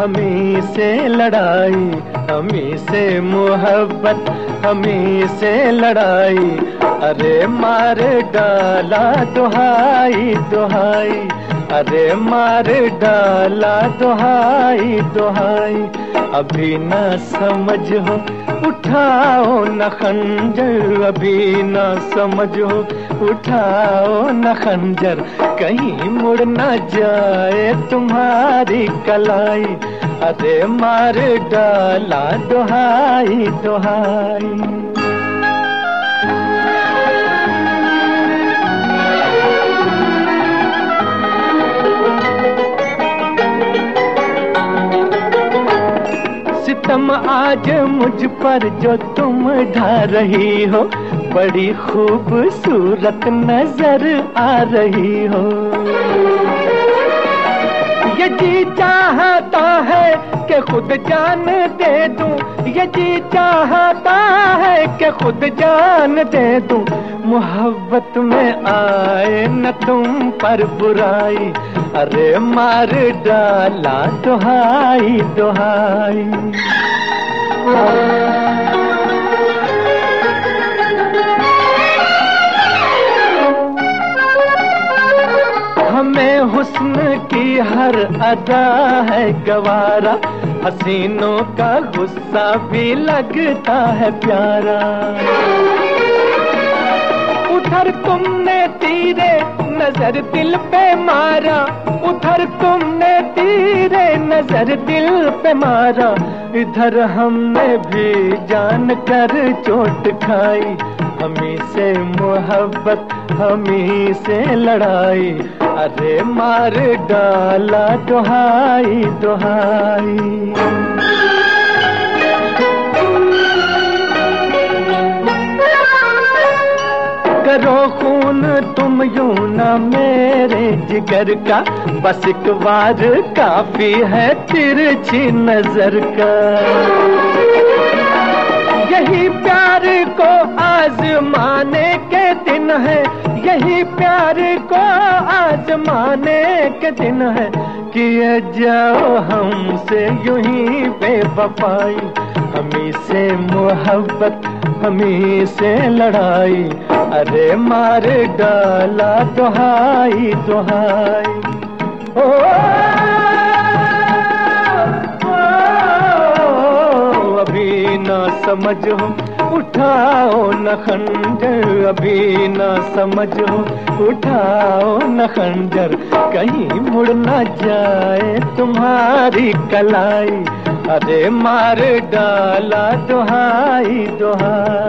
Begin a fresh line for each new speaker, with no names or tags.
हमी से लड़ाई, हमी से मोहब्बत, हमी से लड़ाई। अरे मार डाला दुहाई दुहाई, अरे मार डाला दुहाई दुहाई। अभी न समझ हो उठाओ न खंजर, अभी न समझ हो उठाओ न खंजर। कहीं मुड़ न जाए तुम्हारी कलाई, अरे मार डाला दुहाई दुहाई। सितम आज मुझ पर जो तुम ढा रही हो, बड़ी खूबसूरत नजर आ रही हो। ये जी चाहता है कि खुद जान दे दूं, ये जी चाहता है कि खुद जान दे दूं। मोहब्बत में आए न तुम पर बुराई, अरे मार डाला दुहाई दुहाई। हमें हुस्न की हर अदा है गवारा, हसीनों का गुस्सा भी लगता है प्यारा। उधर तुमने तीरे नजर दिल पे मारा, उधर तुमने तीरे नजर दिल पे मारा। इधर हमने भी जान कर चोट खाई, हमी से मोहब्बत, हमी से लड़ाई। अरे मार डाला दुहाई दुहाई। करो खून तुम यूं ना मेरे जिगर का, बस एक बार काफी है तिरछी नजर का। यही प्यार को आजमाने के दिन है, यही प्यार को आजमाने के दिन है। किए जाओ हमसे यूं ही बेवफाई, हमी से मोहब्बत, हमी से लड़ाई। अरे मार डाला दुहाई दुहाई। ओ, अभी ना समझ हो उठाओ न खंजर, अभी ना समझ हो उठाओ न खंजर। कहीं मुड़ न जाए तुम्हारी कलाई, अरे मार डाला दुहाई दुहाई।